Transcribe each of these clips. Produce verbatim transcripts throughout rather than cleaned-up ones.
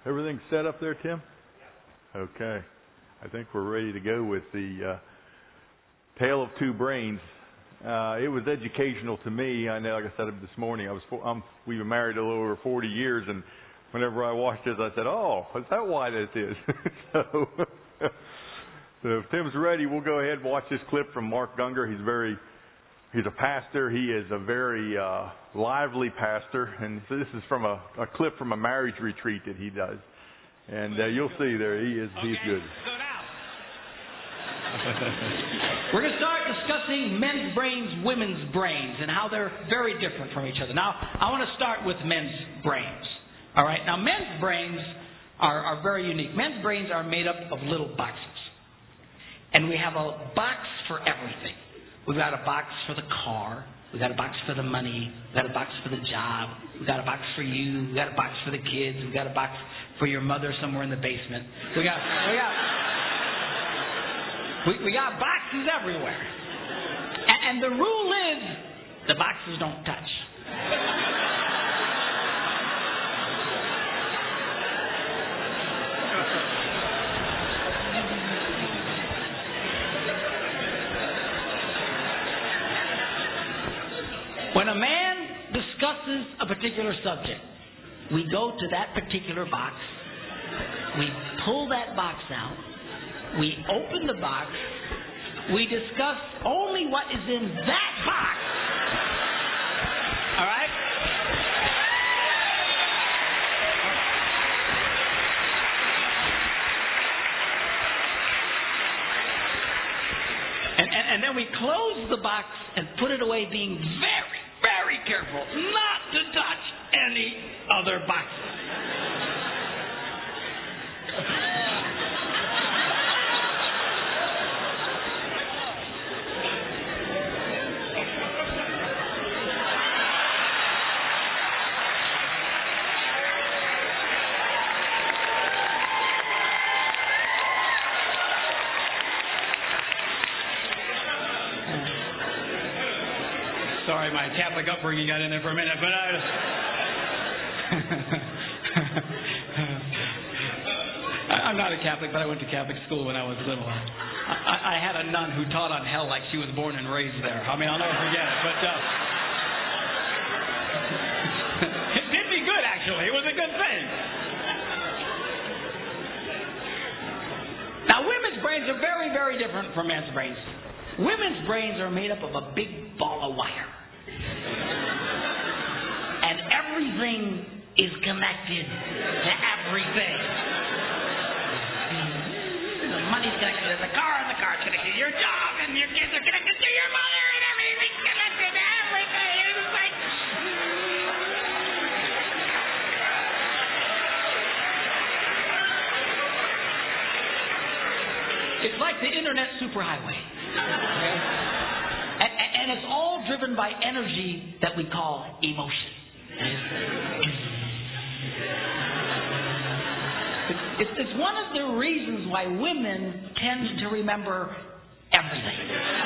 Everything set up there, Tim? Okay. I think we're ready to go with the uh, Tale of Two Brains. Uh, it was educational to me. I know, like I said this morning, I was I'm, we've been married a little over forty years, and whenever I watched this, I said, "Oh, is that why this is?" so, so if Tim's ready, we'll go ahead and watch this clip from Mark Gungor. He's very He's a pastor. He is a very uh, lively pastor. And so this is from a, a clip from a marriage retreat that he does. And uh, you'll see there, he is okay, he's good. So now, we're going to start discussing men's brains, women's brains, and how they're very different from each other. Now, I want to start with men's brains. All right. Now, men's brains are, are very unique. Men's brains are made up of little boxes. And we have a box for everything. We've got a box for the car. We've got a box for the money. We've got a box for the job. We've got a box for you. We've got a box for the kids. We've got a box for your mother somewhere in the basement. We got we got we, we got boxes everywhere. And, and the rule is the boxes don't touch. When a man discusses a particular subject, we go to that particular box, we pull that box out, we open the box, we discuss only what is in that box. All right? And, and, and then we close the box and put it away, being very, very careful not to touch any other boxes. Sorry, my Catholic upbringing got in there for a minute, but I... I'm not a Catholic, but I went to Catholic school when I was little. I, I had a nun who taught on hell like she was born and raised there. I mean, I'll never forget it, but... Uh, it did me good, actually. It was a good thing. Now, women's brains are very, very different from men's brains. Women's brains are made up of a big ball of wire. And everything is connected to everything. The money's connected to the car, and the car's connected to your job, and your kids are connected to your mother, and everything's connected to everything. It's like... It's like the internet superhighway. Okay? And, and it's all driven by energy that we call emotion. It's, it's, it's one of the reasons why women tend to remember everything.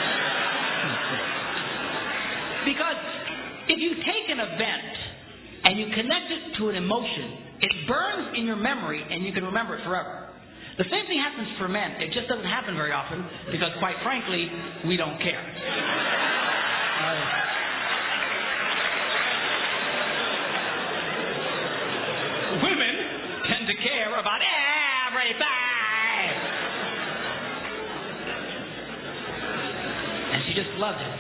Because if you take an event and you connect it to an emotion, it burns in your memory and you can remember it forever. The same thing happens for men. It just doesn't happen very often because, quite frankly, we don't care. Uh, women tend to care about everything. And she just loves it.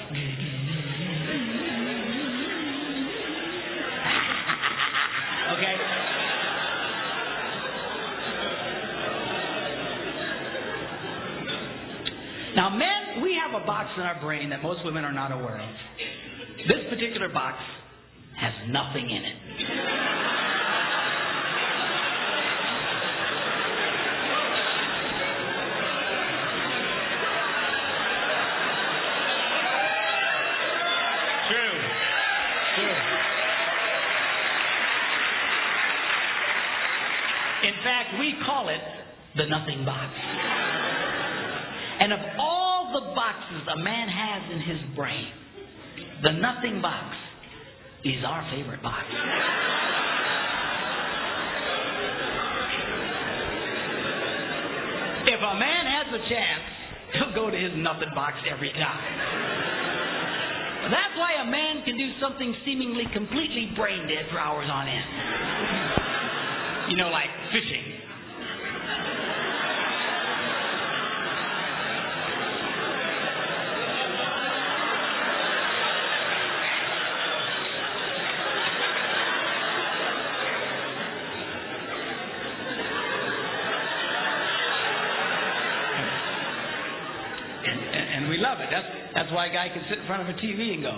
Okay? Now, men, we have a box in our brain that most women are not aware of. This particular box has nothing in it. True. True. In fact, we call it the nothing box. And of all the boxes a man has in his brain, the nothing box is our favorite box. the chance, he'll go to his nothing box every time. That's why a man can do something seemingly completely brain dead for hours on end. You know, like fishing. And we love it. That's, that's why a guy can sit in front of a T V and go.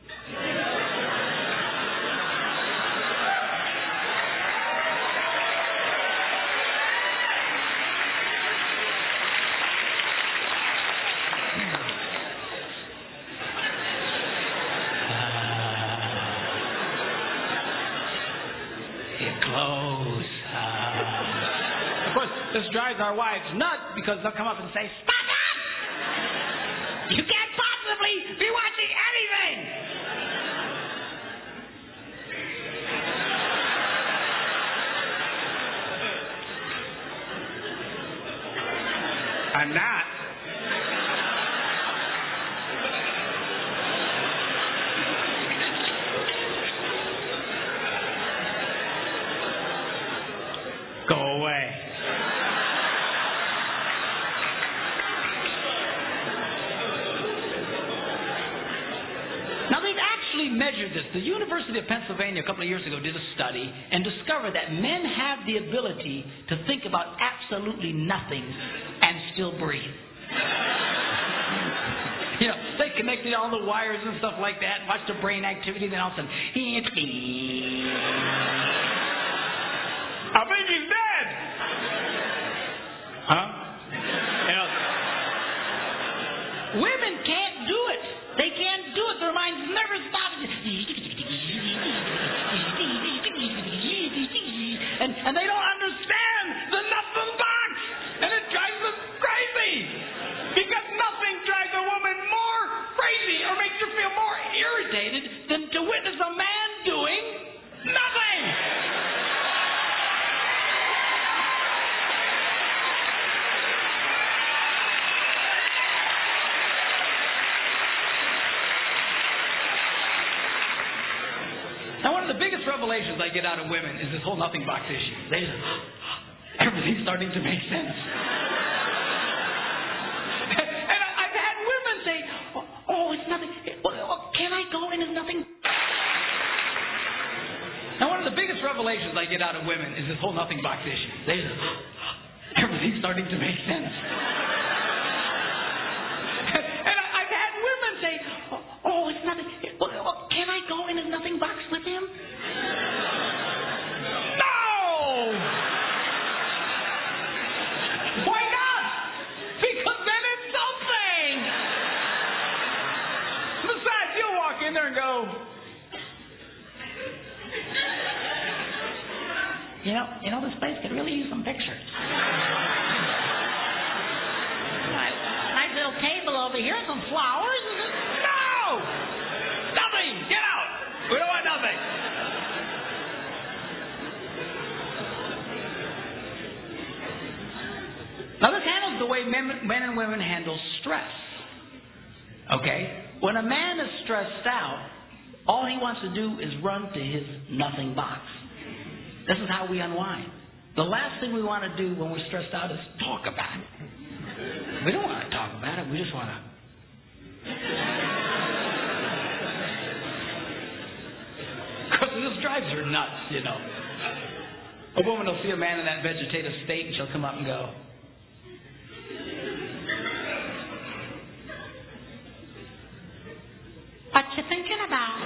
Uh, it close. Uh. Of course, this drives our wives nuts because they'll come up and say, "Stop it! You can't possibly be watching anything!" I'm not. Go away. Measured this. The University of Pennsylvania a couple of years ago did a study and discovered that men have the ability to think about absolutely nothing and still breathe. You know, they connected all the wires and stuff like that, watched the brain activity, then all of a sudden, I think he's dead. Huh? You know, women can't do it. They can't do it. Their minds never stop. And, and they don't understand the nothing box. And it drives them crazy. Because nothing drives a woman more crazy or makes her feel more irritated than to witness a man doing nothing. Now, one of the biggest revelations I get out of women is this whole nothing box issue. They just, everything's starting to make sense. And I, I've had women say, oh, oh it's nothing. Well, can I go and it's nothing? Now, one of the biggest revelations I get out of women is this whole nothing box issue. They just, everything's starting to make sense. And I, I've had women say, oh, it's nothing. Well, can I go in his nothing box with him? No! Why not? Because then it's something. Besides, you'll walk in there and go, you know, you know, this place could really use some pictures. Nice, nice little table over here, some flowers. No! Nothing! Get out! We don't want nothing. Now this handles the way men, men and women handle stress. Okay? When a man is stressed out, all he wants to do is run to his nothing box. This is how we unwind. The last thing we want to do when we're stressed out is talk about it. We don't want to talk about it. We just want to... Because this drives her nuts, you know. A woman will see a man in that vegetative state and she'll come up and go, what you thinking about?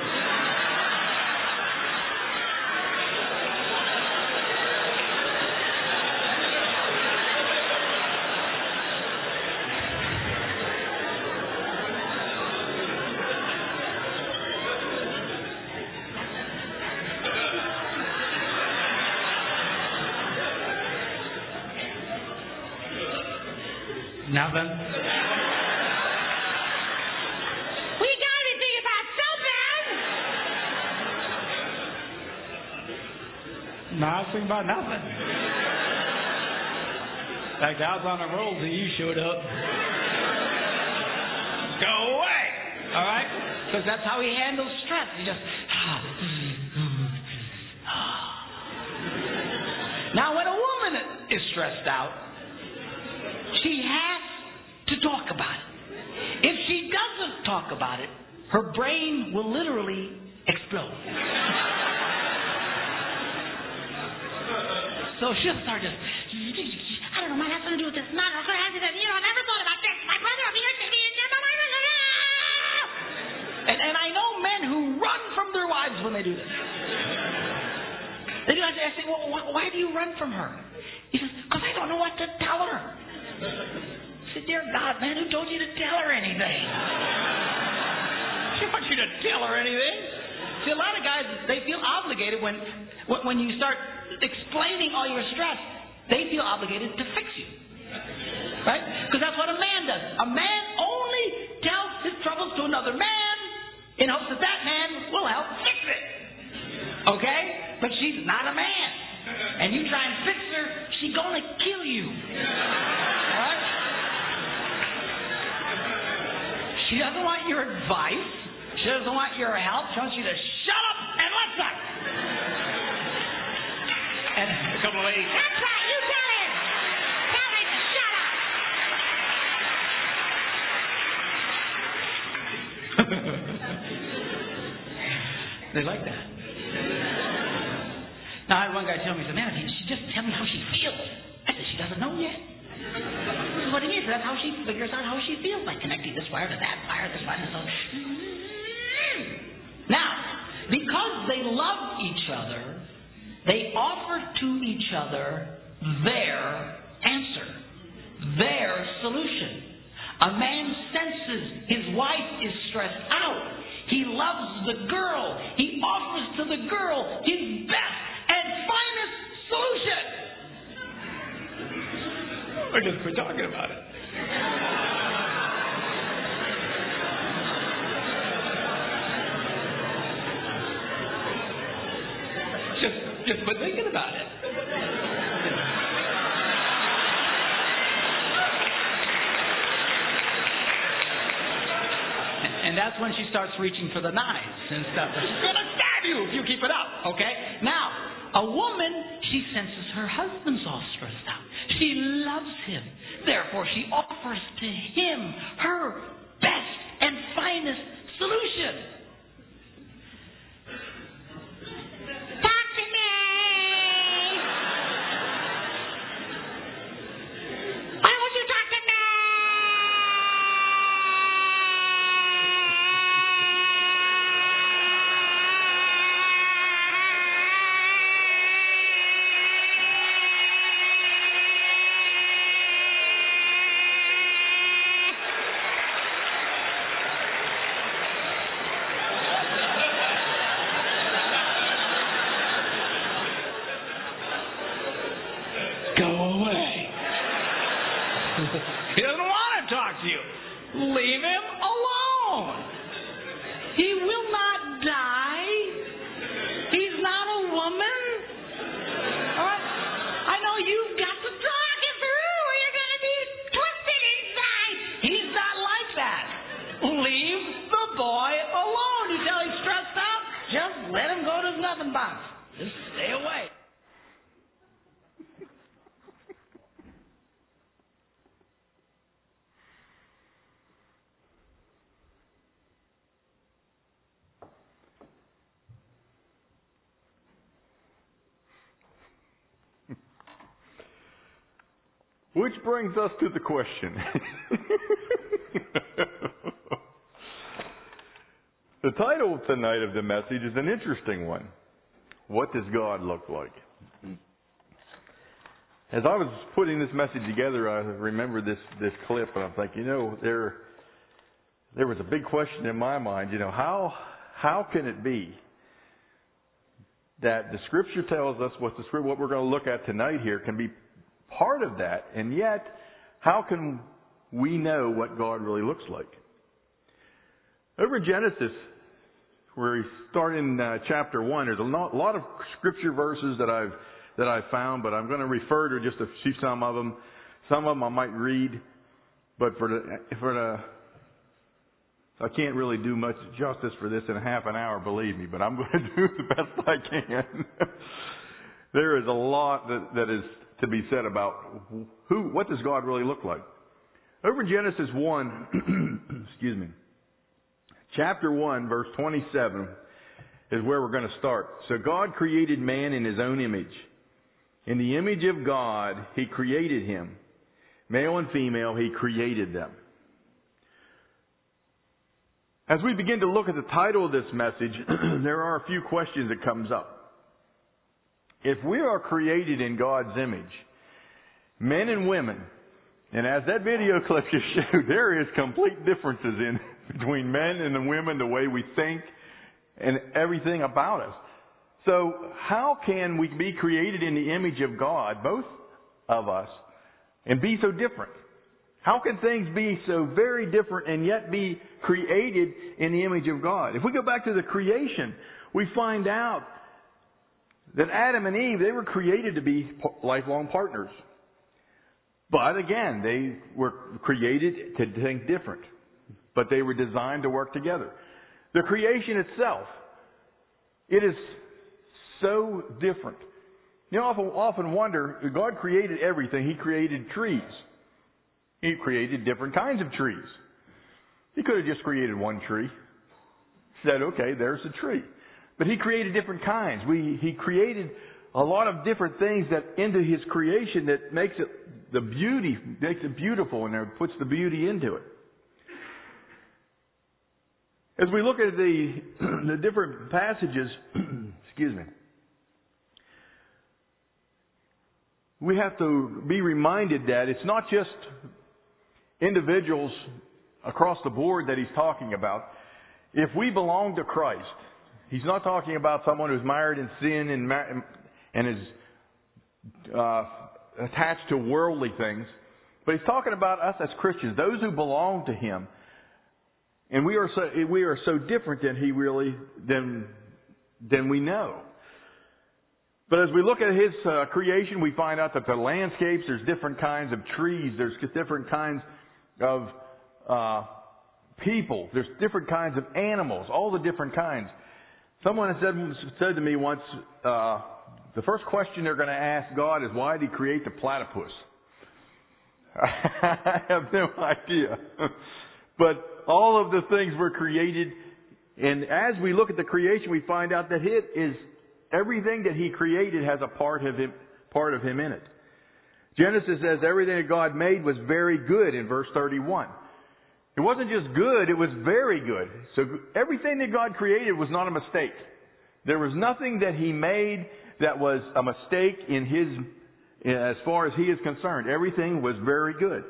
Nothing. We got to think about something. Nothing about nothing. fact, I was on a roll till you showed up. Go away. All right? Because that's how he handles stress. He just... Now, when a woman is stressed out, she has to talk about it. If she doesn't talk about it, her brain will literally explode. So she'll start just, I don't know, might have something to do with this. Not, I'm going to have to do that. You know, I never thought about this. My brother will be here. And, and I know men who run from their wives when they do this. They do. I say, well, why do you run from her? He says, because I don't know what to tell her. I said, dear God, man, who told you to tell her anything? She wants you to tell her anything. See, a lot of guys, they feel obligated when, when you start explaining all your stress. They feel obligated to fix you. Right? Because that's what a man does. A man only tells his troubles to another man in hopes that that man will help fix it. Okay? But she's not a man. And you try and fix her, she's going to kill you. Right? She doesn't want your advice. She doesn't want your help. She wants you to shut up and listen. And a couple of ladies, that's right, you tell him. Tell him to shut up. They like that. Now, I had one guy tell me, he said, man, she just tell me how she feels. I said, she doesn't know yet. This is what it is. That's how she figures out how she feels by connecting this wire to that wire, this wire, this wire. Now, because they love each other, they offer to each other their answer, their solution. A man senses his wife is stressed out. He loves the girl. He offers to the girl his best and finest solution. We're just we're talking about it. Just, just quit thinking about it. And that's when she starts reaching for the knives and stuff. She's going to stab you if you keep it up, okay? Now, a woman, she senses her husband's all stressed out. She loves him. Therefore, she offers to him her best and finest solution. Talk to me! Why won't you talk to me? Go away. He doesn't want to talk to you. Leave him alone. He will not die. He's not a woman. All right? I know you've got to talk it through or you're going to be twisted inside. He's not like that. Leave the boy alone. You tell he's stressed out, just let him go to his nothing box. Just stay away. Which brings us to the question. The title tonight of the message is an interesting one. What does God look like? As I was putting this message together, I remember this, this clip, and I'm thinking, you know, there there was a big question in my mind. You know, how how can it be that the Scripture tells us what the what we're going to look at tonight here can be part of that, and yet how can we know what God really looks like? Over in Genesis, where we start in uh, chapter one, there's a lot of scripture verses that I've that I've found, but I'm going to refer to just a few some of them. Some of them I might read, but for the for the I can't really do much justice for this in a half an hour, believe me, but I'm going to do the best I can. There is a lot that, that is to be said about who, what does God really look like? Over in Genesis one, excuse me, chapter one, verse twenty-seven is where we're going to start. So God created man in His own image. In the image of God, He created him. Male and female, He created them. As we begin to look at the title of this message, there are a few questions that comes up. If we are created in God's image, men and women, and as that video clip just showed, there is complete differences in between men and the women, the way we think and everything about us. So how can we be created in the image of God, both of us, and be so different? How can things be so very different and yet be created in the image of God? If we go back to the creation, we find out that Adam and Eve, they were created to be lifelong partners. But again, they were created to think different. But they were designed to work together. The creation itself, it is so different. You know, I often, often wonder, God created everything. He created trees. He created different kinds of trees. He could have just created one tree. Said, okay, there's a tree. But He created different kinds. We, he created a lot of different things that into His creation that makes it the beauty, makes it beautiful, and puts the beauty into it. As we look at the, the different passages, excuse me, we have to be reminded that it's not just individuals across the board that He's talking about. If we belong to Christ, He's not talking about someone who's mired in sin and, and is uh, attached to worldly things. But He's talking about us as Christians, those who belong to Him. And we are so we are so different than He really than than we know. But as we look at His uh, creation, we find out that the landscapes, there's different kinds of trees, there's different kinds of uh, people, there's different kinds of animals, all the different kinds. Someone has said said to me once, uh, the first question they're going to ask God is, why did He create the platypus? I have no idea. But all of the things were created, and as we look at the creation, we find out that it is everything that He created has a part of Him, part of Him in it. Genesis says everything that God made was very good in verse thirty-one. It wasn't just good, it was very good. So everything that God created was not a mistake. There was nothing that He made that was a mistake in His, as far as He is concerned. Everything was very good.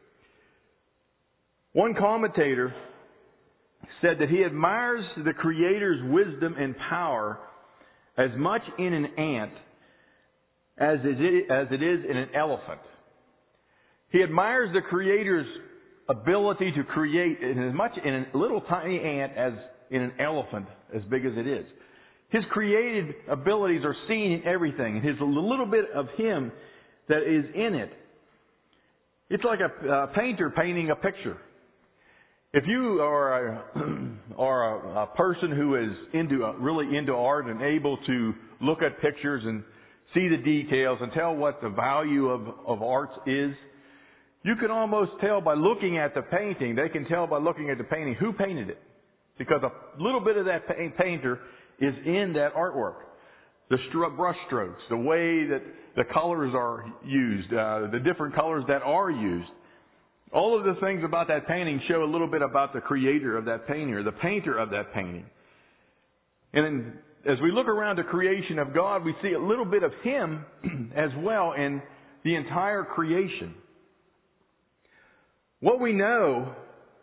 One commentator said that he admires the Creator's wisdom and power as much in an ant as it is in an elephant. He admires the Creator's ability to create as much in a little tiny ant as in an elephant as big as it is. His creative abilities are seen in everything. His a little bit of Him that is in it. It's like a, a painter painting a picture. If you are a, are a, a person who is into really into art and able to look at pictures and see the details and tell what the value of, of art is, you can almost tell by looking at the painting. They can tell by looking at the painting who painted it, because a little bit of that painter is in that artwork. The brush strokes, the way that the colors are used, uh, the different colors that are used. All of the things about that painting show a little bit about the creator of that painting, or the painter of that painting. And then, as we look around the creation of God, we see a little bit of Him as well in the entire creation. What we know,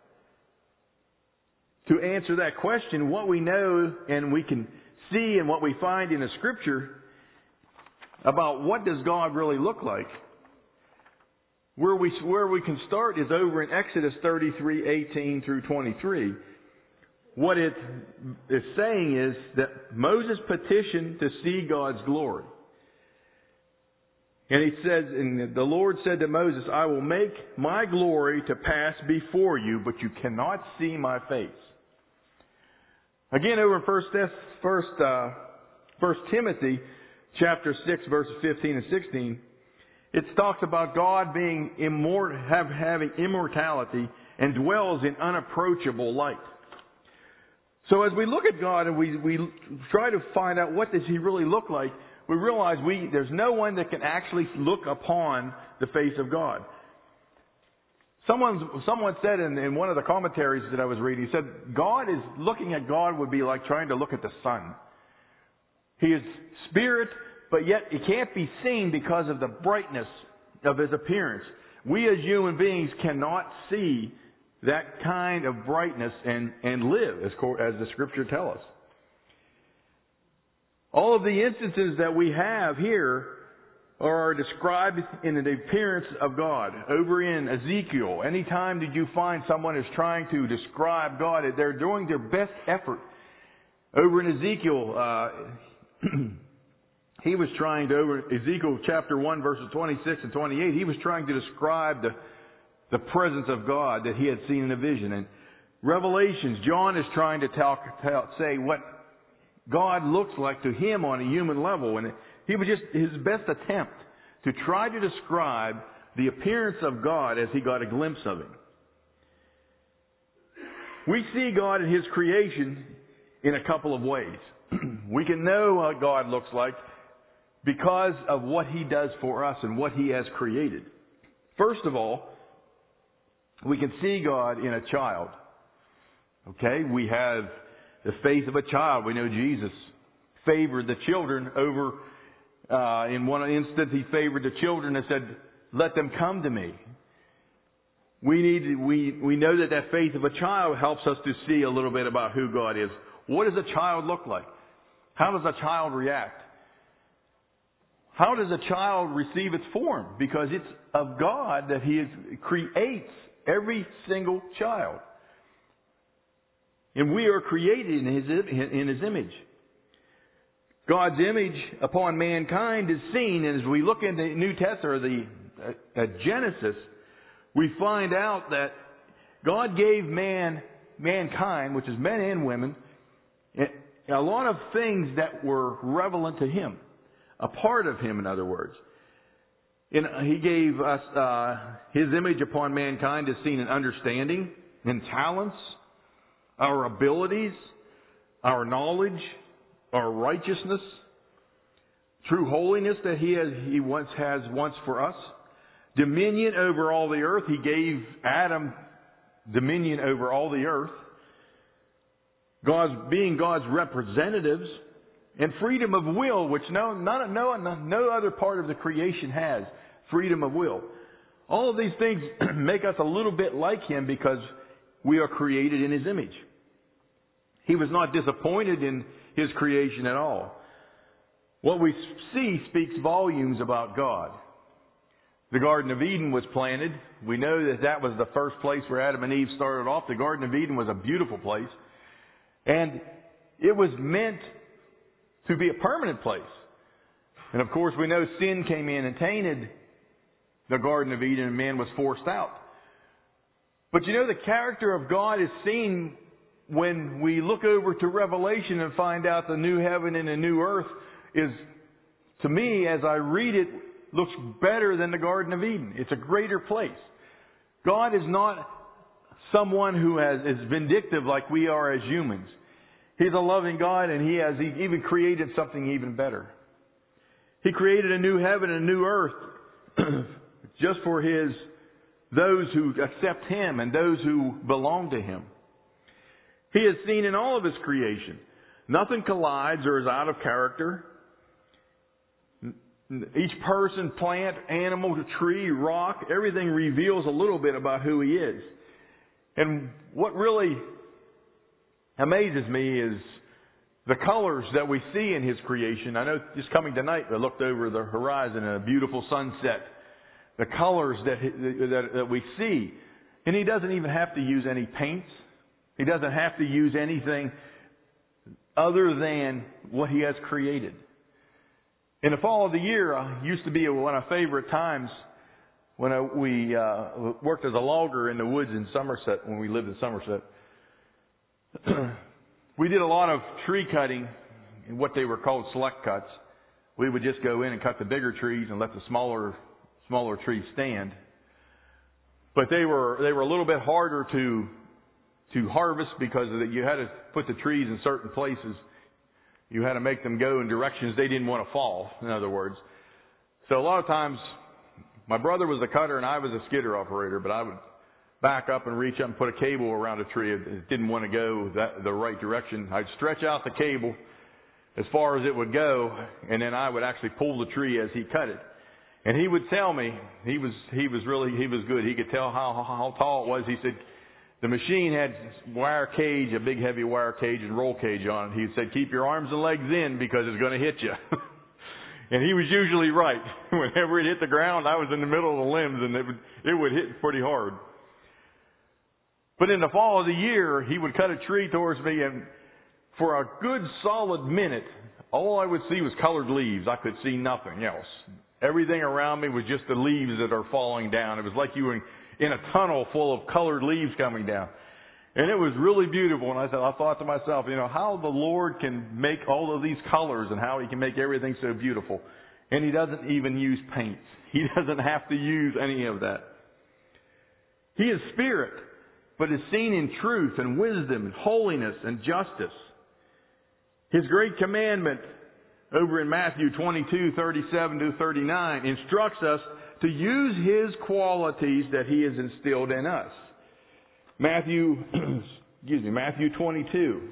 to answer that question, what we know and we can see and what we find in the Scripture about what does God really look like, Where we, where we can start is over in Exodus thirty-three, eighteen through twenty-three. What it is saying is that Moses petitioned to see God's glory. And he says, and the Lord said to Moses, I will make my glory to pass before you, but you cannot see my face. Again, over in First, First, uh, First Timothy, chapter six, verses fifteen and sixteen, it talks about God being immortal, have, having immortality and dwells in unapproachable light. So as we look at God and we, we try to find out what does He really look like, we realize we there's no one that can actually look upon the face of God. Someone someone said in, in one of the commentaries that I was reading, he said, God is looking at God would be like trying to look at the sun. He is spirit, but yet He can't be seen because of the brightness of His appearance. We as human beings cannot see that kind of brightness and, and live, as, as the Scripture tells us. All of the instances that we have here are described in the appearance of God. Over in Ezekiel, anytime that you find someone is trying to describe God, they're doing their best effort. Over in Ezekiel, uh, he was trying to, over Ezekiel chapter one, verses twenty-six and twenty-eight, he was trying to describe the, the presence of God that he had seen in a vision. And Revelations, John is trying to tell, tell, say what God looks like to him on a human level. And he was just his best attempt to try to describe the appearance of God as he got a glimpse of Him. We see God in His creation in a couple of ways. We can know what God looks like because of what He does for us and what He has created. First of all, we can see God in a child. Okay? We have the face of a child. We know Jesus favored the children over, uh, in one instance He favored the children and said, let them come to me. We need, to, we, we know that that face of a child helps us to see a little bit about who God is. What does a child look like? How does a child react? How does a child receive its form? Because it's of God that He is, creates every single child. And we are created in His, in His image. God's image upon mankind is seen, and as we look in the New Testament, or the uh, Genesis, we find out that God gave man, mankind, which is men and women, a lot of things that were relevant to Him, a part of Him, in other words. And He gave us uh, His image upon mankind is seen in understanding, in talents, our abilities, our knowledge, our righteousness, true holiness that He has He once has once for us, dominion over all the earth. He gave Adam dominion over all the earth. God's being God's representatives, and freedom of will, which no no no no other part of the creation has. Freedom of will. All of these things make us a little bit like Him because we are created in His image. He was not disappointed in His creation at all. What we see speaks volumes about God. The Garden of Eden was planted. We know that that was the first place where Adam and Eve started off. The Garden of Eden was a beautiful place. And it was meant to be a permanent place. And of course we know sin came in and tainted the Garden of Eden and man was forced out. But you know, the character of God is seen when we look over to Revelation and find out the new heaven and the new earth is, to me, as I read it, looks better than the Garden of Eden. It's a greater place. God is not someone who has, is vindictive like we are as humans. He's a loving God, and He has he even created something even better. He created a new heaven and a new earth just for His those who accept Him and those who belong to Him. He is seen in all of His creation. Nothing collides or is out of character. Each person, plant, animal, tree, rock, everything reveals a little bit about who He is. And what really amazes me is the colors that we see in His creation. I know just coming tonight, I looked over the horizon and a beautiful sunset. The colors that, that, that we see. And He doesn't even have to use any paints. He doesn't have to use anything other than what He has created. In the fall of the year, uh, used to be one of my favorite times when I, we uh, worked as a logger in the woods in Somerset when we lived in Somerset. We did a lot of tree cutting in what they were called select cuts. We would just go in and cut the bigger trees and let the smaller smaller trees stand. But they were they were a little bit harder to to harvest because of the, you had to put the trees in certain places. You had to make them go in directions they didn't want to fall, in other words. So a lot of times, my brother was the cutter and I was a skidder operator, but I would back up and reach up and put a cable around a tree. It didn't want to go that, the right direction. I'd stretch out the cable as far as it would go, and then I would actually pull the tree as he cut it. And he would tell me, he was he was really, he was good. He could tell how, how, how tall it was. He said, the machine had wire cage, a big heavy wire cage and roll cage on it. He said, keep your arms and legs in because it's going to hit you. And he was usually right. Whenever it hit the ground, I was in the middle of the limbs and it would, it would hit pretty hard. But in the fall of the year, he would cut a tree towards me, and for a good solid minute, all I would see was colored leaves. I could see nothing else. Everything around me was just the leaves that are falling down. It was like you were in a tunnel full of colored leaves coming down. And it was really beautiful. And I thought, I thought to myself, you know, how the Lord can make all of these colors and how He can make everything so beautiful. And He doesn't even use paints. He doesn't have to use any of that. He is spirit, but is seen in truth and wisdom and holiness and justice. His great commandment over in Matthew twenty-two, thirty-seven to thirty-nine instructs us to use His qualities that He has instilled in us. Matthew, excuse me, Matthew twenty-two.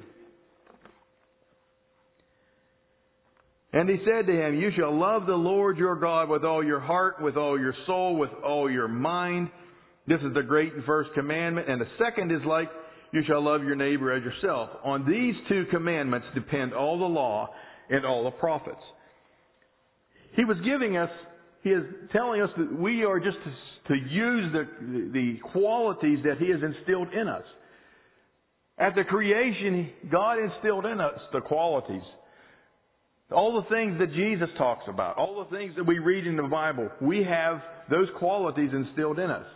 And He said to him, you shall love the Lord your God with all your heart, with all your soul, with all your mind. This is the great and first commandment. And the second is like, you shall love your neighbor as yourself. On these two commandments depend all the law and all the prophets. He was giving us, He is telling us that we are just to, to use the, the qualities that He has instilled in us. At the creation, God instilled in us the qualities. All the things that Jesus talks about, all the things that we read in the Bible, we have those qualities instilled in us.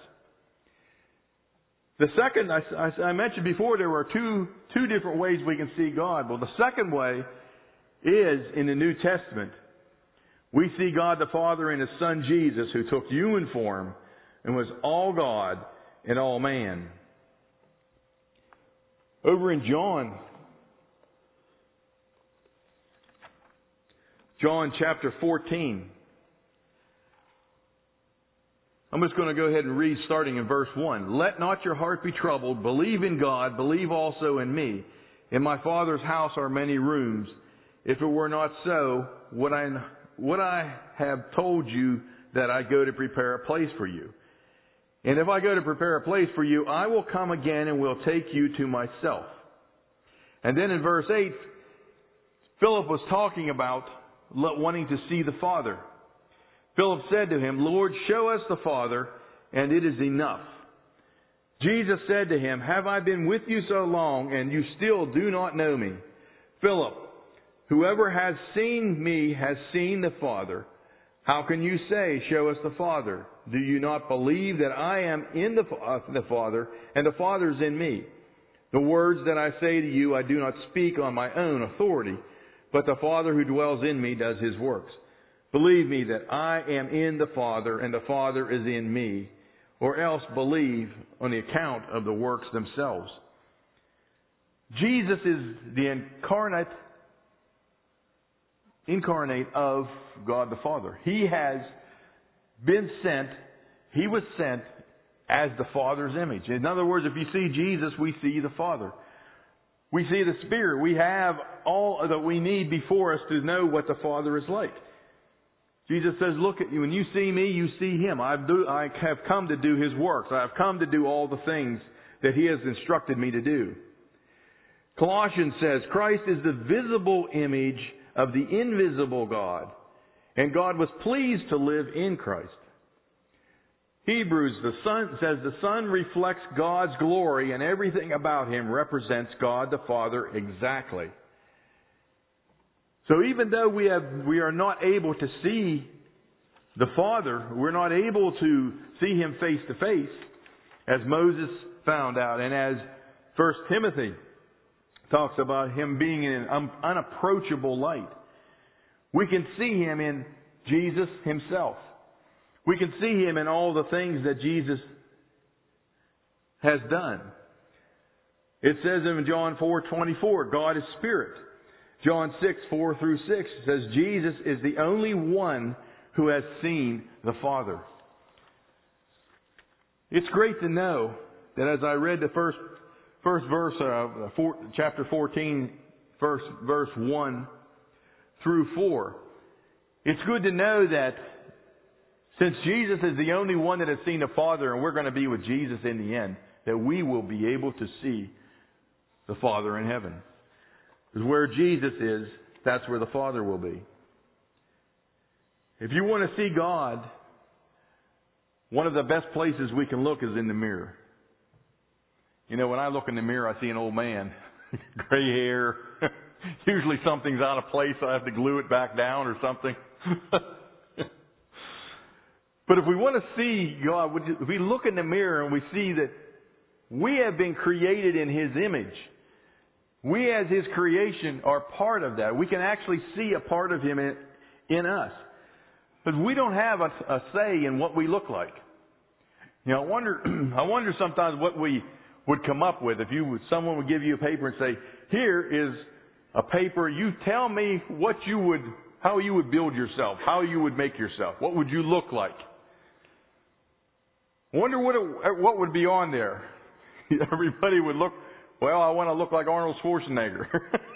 The second, I, I, I mentioned before, there were two, two different ways we can see God. Well, the second way is in the New Testament. We see God the Father in His Son Jesus, who took human form and was all God and all man. Over in John, John chapter fourteen. I'm just going to go ahead and read starting in verse one. Let not your heart be troubled. Believe in God. Believe also in me. In my Father's house are many rooms. If it were not so, would I, would I have told you that I go to prepare a place for you? And if I go to prepare a place for you, I will come again and will take you to myself. And then in verse eight, Philip was talking about wanting to see the Father. Philip said to him, Lord, show us the Father, and it is enough. Jesus said to him, have I been with you so long, and you still do not know me? Philip, whoever has seen me has seen the Father. How can you say, show us the Father? Do you not believe that I am in the, uh, the Father, and the Father is in me? The words that I say to you, I do not speak on my own authority, but the Father who dwells in me does His works. Believe me that I am in the Father, and the Father is in me, or else believe on the account of the works themselves. Jesus is the incarnate, incarnate of God the Father. He has been sent, He was sent as the Father's image. In other words, if you see Jesus, we see the Father. We see the Spirit. We have all that we need before us to know what the Father is like. Jesus says, look at you. When you see me, you see Him. I do, I have come to do His works. I have come to do all the things that He has instructed me to do. Colossians says, Christ is the visible image of the invisible God, and God was pleased to live in Christ. Hebrews the Son says the Son reflects God's glory, and everything about Him represents God the Father exactly. So even though we have, we are not able to see the Father, we're not able to see Him face to face, as Moses found out, and as First Timothy talks about Him being in an unapproachable light. We can see Him in Jesus Himself. We can see Him in all the things that Jesus has done. It says in John four twenty-four, God is Spirit. John six, four through six says Jesus is the only one who has seen the Father. It's great to know that as I read the first first verse of four, chapter fourteen, first verse one through four, it's good to know that since Jesus is the only one that has seen the Father, and we're going to be with Jesus in the end, that we will be able to see the Father in heaven. Because where Jesus is, that's where the Father will be. If you want to see God, one of the best places we can look is in the mirror. You know, when I look in the mirror, I see an old man. Gray hair. Usually something's out of place, so I have to glue it back down or something. But if we want to see God, if we look in the mirror and we see that we have been created in His image, we as His creation are part of that. We can actually see a part of Him in, in us. But we don't have a, a say in what we look like. You know, I wonder, I wonder sometimes what we would come up with if you, someone would give you a paper and say, here is a paper, you tell me what you would, how you would build yourself, how you would make yourself, what would you look like? I wonder what, it, what would be on there. Everybody would look, well, I want to look like Arnold Schwarzenegger.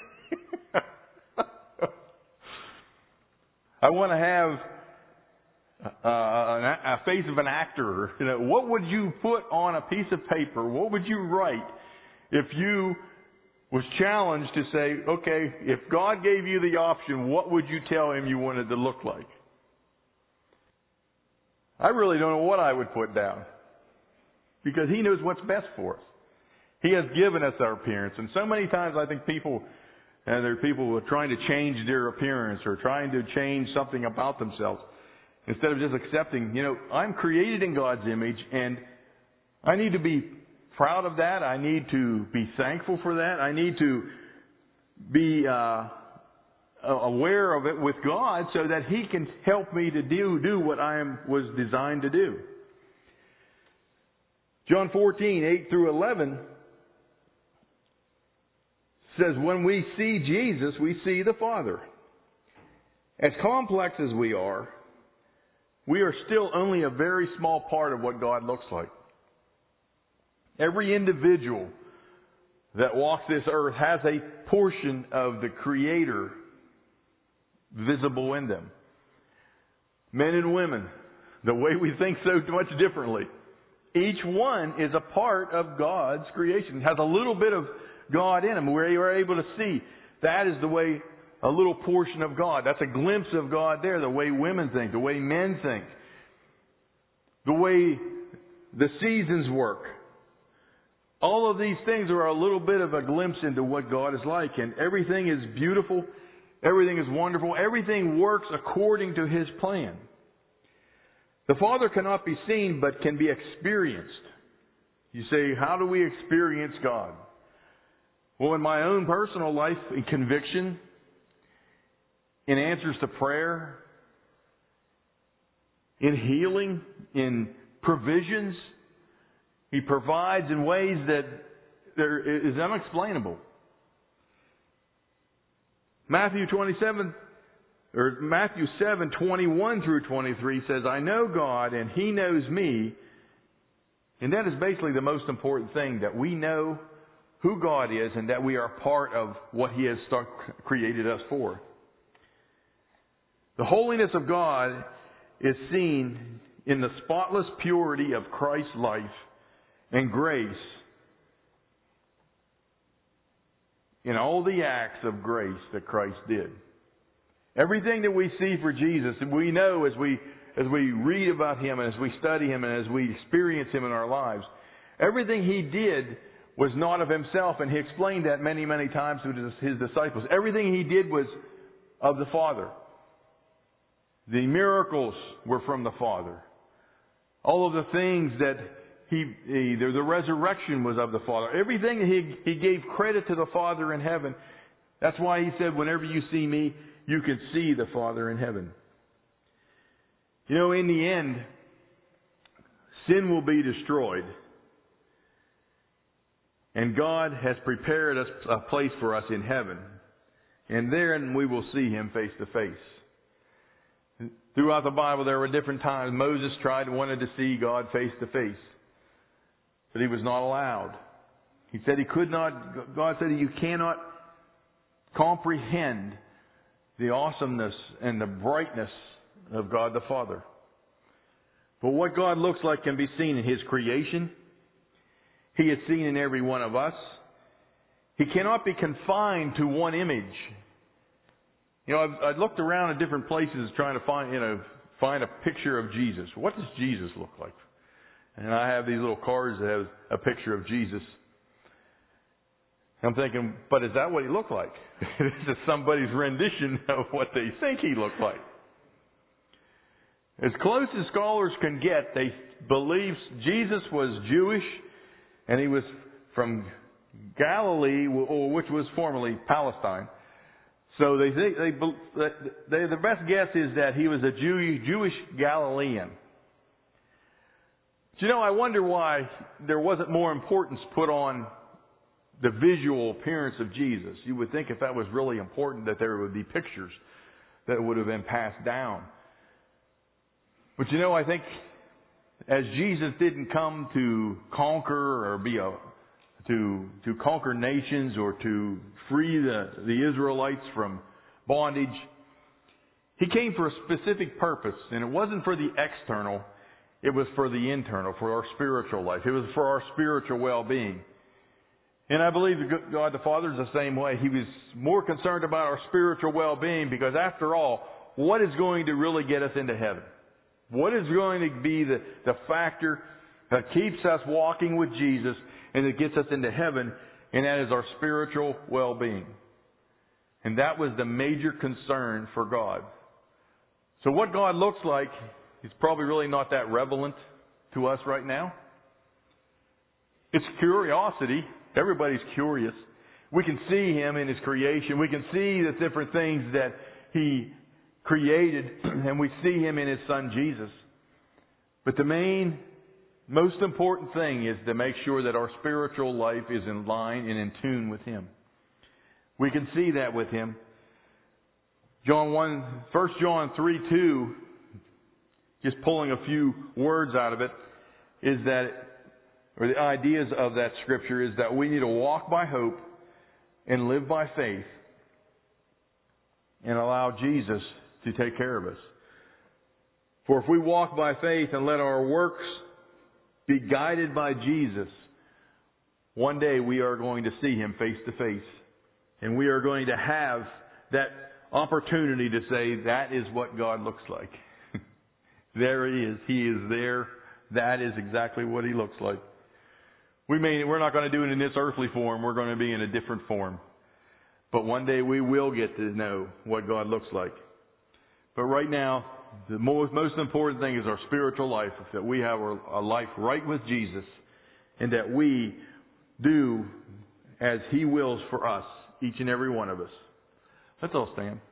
I want to have uh, a, a face of an actor. You know, what would you put on a piece of paper? What would you write if you was challenged to say, okay, if God gave you the option, what would you tell Him you wanted to look like? I really don't know what I would put down, because He knows what's best for us. He has given us our appearance. And so many times I think people, and there are people who are trying to change their appearance or trying to change something about themselves, instead of just accepting, you know, I'm created in God's image, and I need to be proud of that. I need to be thankful for that. I need to be uh, aware of it with God so that He can help me to do, do what I am, was designed to do. John fourteen, eight through eleven says, when we see Jesus, we see the Father. As complex as we are, we are still only a very small part of what God looks like. Every individual that walks this earth has a portion of the Creator visible in them. Men and women, the way we think so much differently. Each one is a part of God's creation. It has a little bit of God in them, where you are able to see that is the way, a little portion of God. That's a glimpse of God there, the way women think, the way men think, the way the seasons work. All of these things are a little bit of a glimpse into what God is like, and everything is beautiful, everything is wonderful, everything works according to His plan. The Father cannot be seen, but can be experienced. You say, how do we experience God? Well, in my own personal life, in conviction, in answers to prayer, in healing, in provisions, He provides in ways that there is unexplainable. Matthew twenty-seven, or Matthew seven, twenty-one through twenty-three says, I know God and He knows me. And that is basically the most important thing, that we know who God is and that we are part of what He has start, created us for. The holiness of God is seen in the spotless purity of Christ's life and grace, in all the acts of grace that Christ did. Everything that we see for Jesus, and we know as we as we read about Him and as we study Him and as we experience Him in our lives, everything He did was not of Himself, and He explained that many, many times to His disciples. Everything He did was of the Father. The miracles were from the Father. All of the things that he, he the, the resurrection was of the Father. Everything he, he gave credit to the Father in heaven. That's why he said, whenever you see me, you can see the Father in heaven. You know, in the end, sin will be destroyed. And God has prepared us a place for us in heaven. And therein we will see Him face to face. Throughout the Bible there were different times Moses tried, wanted to see God face to face. But he was not allowed. He said he could not, God said you cannot comprehend the awesomeness and the brightness of God the Father. But what God looks like can be seen in His creation. He is seen in every one of us. He cannot be confined to one image. You know, I've, I've looked around at different places trying to find, you know, find a picture of Jesus. What does Jesus look like? And I have these little cards that have a picture of Jesus. I'm thinking, but is that what He looked like? This is somebody's rendition of what they think He looked like. As close as scholars can get, they believe Jesus was Jewish, and He was from Galilee, or which was formerly Palestine. So they think they, they the best guess is that He was a Jew, Jewish Galilean. But you know, I wonder why there wasn't more importance put on the visual appearance of Jesus. You would think if that was really important that there would be pictures that would have been passed down. But you know, I think as Jesus didn't come to conquer or be a to to conquer nations or to free the, the Israelites from bondage, He came for a specific purpose, and it wasn't for the external, it was for the internal, for our spiritual life. It was for our spiritual well-being. And I believe God the Father is the same way. He was more concerned about our spiritual well-being because after all, what is going to really get us into heaven? What is going to be the, the factor that keeps us walking with Jesus and that gets us into heaven? And that is our spiritual well-being. And that was the major concern for God. So what God looks like is probably really not that relevant to us right now. It's curiosity. Everybody's curious. We can see Him in His creation. We can see the different things that He created, and we see Him in His Son Jesus. But the main, most important thing is to make sure that our spiritual life is in line and in tune with Him. We can see that with Him. John one, First John three two, just pulling a few words out of it, is that, or the ideas of that scripture is that we need to walk by hope and live by faith and allow Jesus to take care of us. For if we walk by faith and let our works be guided by Jesus, one day we are going to see Him face to face. And we are going to have that opportunity to say, that is what God looks like. There He is. He is there. That is exactly what He looks like. We may, we're not going to do it in this earthly form. We're going to be in a different form. But one day we will get to know what God looks like. But right now, the most, most important thing is our spiritual life, that we have a life right with Jesus, and that we do as He wills for us, each and every one of us. Let's all stand.